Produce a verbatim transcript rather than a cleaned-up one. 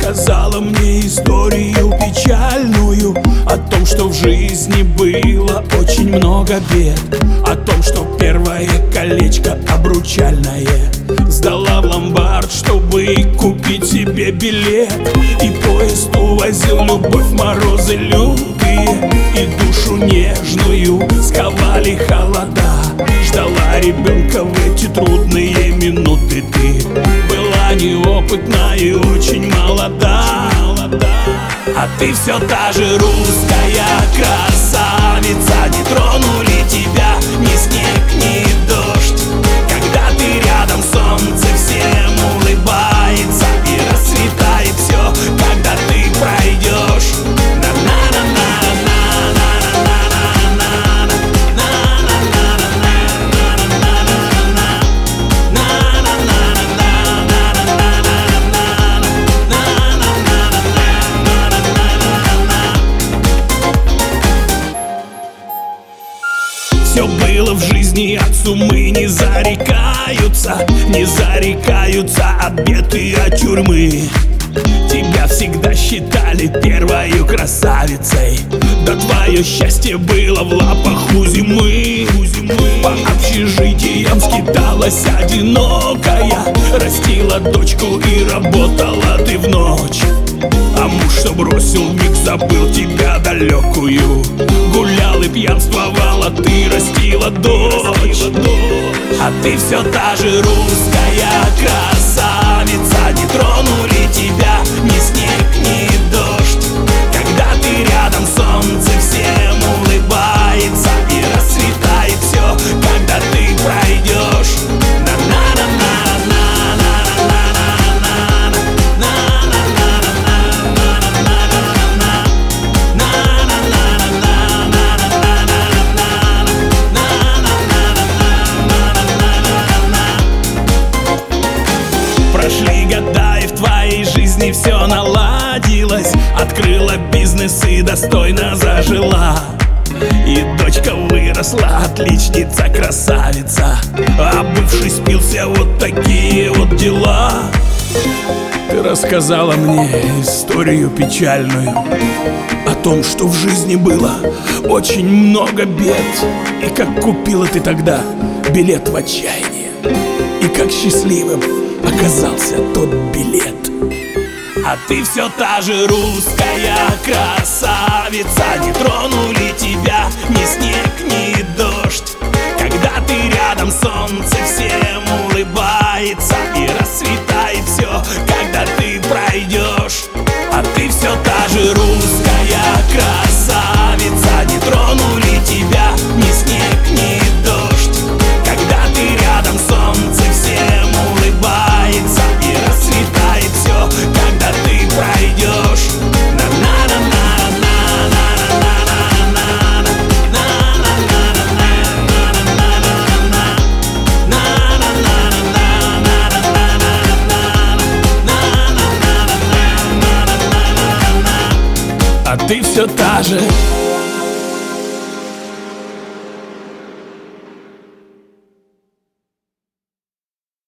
рассказала мне историю печальную о том, что в жизни было очень много бед, о том, что первое колечко обручальное сдала в ломбард, чтобы купить себе билет. И поезд увозил любовь, морозы лютые, и душу нежную сковали холода. Ждала ребенка в эти трудные минуты ты. Была неопытна и очень молода, а ты все та же русская красавица. Не тронули тебя ни снег, ни дождь. Когда ты рядом, солнце всем улыбается, и расцветает все, когда ты пройдешь. Все было в жизни от сумы, не зарекаются, не зарекаются от бед и от тюрьмы. Тебя всегда считали первою красавицей, да твое счастье было в лапах у зимы. По общежитиям скиталась одинокая, растила дочку и работала ты в ночь. А муж, что бросил, вмиг забыл тебя далекую. Гулял и пьянствовал, а ты растила дочь. А ты все та же русская красавица. Не тронули тебя ни снег, ни дождь. Когда ты рядом, солнце всем улыбается, и расцветает все, когда ты пройдешь. Прошли года, и в твоей жизни все наладилось. Открыла бизнес и достойно зажила. И дочка выросла, отличница, красавица. А бывший спился, вот такие вот дела. Ты рассказала мне историю печальную о том, что в жизни было очень много бед, и как купила ты тогда билет в отчаяние, и как счастливым оказался тот билет. А ты все та же русская красавица. Не тронули тебя ни снег, ни дождь. Когда ты рядом, солнце всем улыбается, и расцветает все, когда ты пройдешь. А ты все та же русская красавица. Не тронули тебя ни снег, ни дождь. Когда ты рядом, солнце всем улыбается, и расцветает все, когда ты пройдешь. А ты все та же